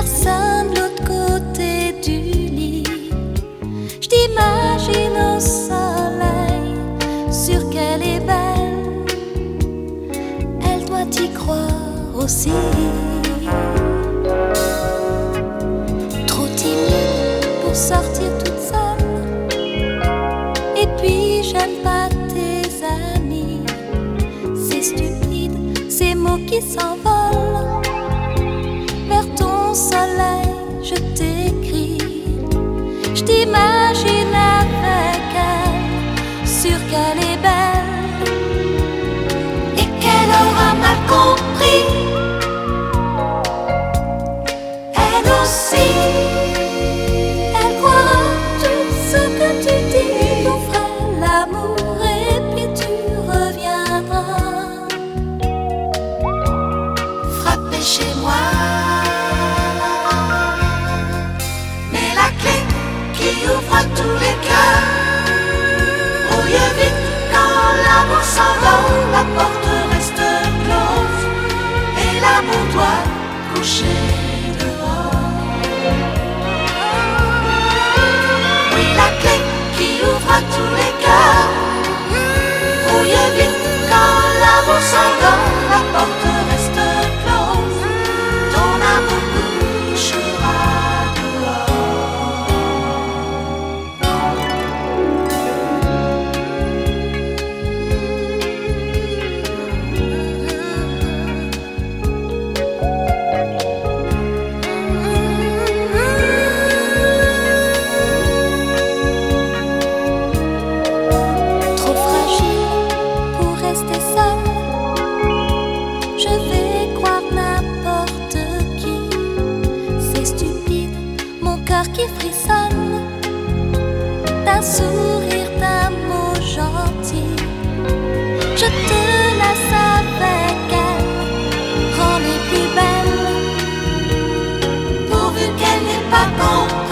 personne de l'autre côté du lit. Je t'imagine au soleil, sûr qu'elle est belle, elle doit y croire aussi. Trop timide pour sortir toute seule, et puis j'aime pas tes amis. C'est stupide, ces mots qui s'envolent. Vers ton soleil, je t'écris. Je t'imagine avec elle, sûre qu'elle est belle et qu'elle aura mal compris. Elle aussi, elle croira tout ce que tu dis. On fera l'amour et puis tu reviendras frapper chez moi. Ouvre tous les cœurs, brouille vite quand l'amour s'envole, la porte reste close et l'amour doit coucher dehors. Oui, la clé qui ouvre tous les cœurs, brouille vite quand l'amour s'envole, la porte reste close, ton amour couchera. Rester seule, je vais croire n'importe qui. C'est stupide, mon cœur qui frissonne d'un sourire, d'un mot gentil. Je te laisse avec elle, rends les plus belles, pourvu qu'elle n'ait pas compris.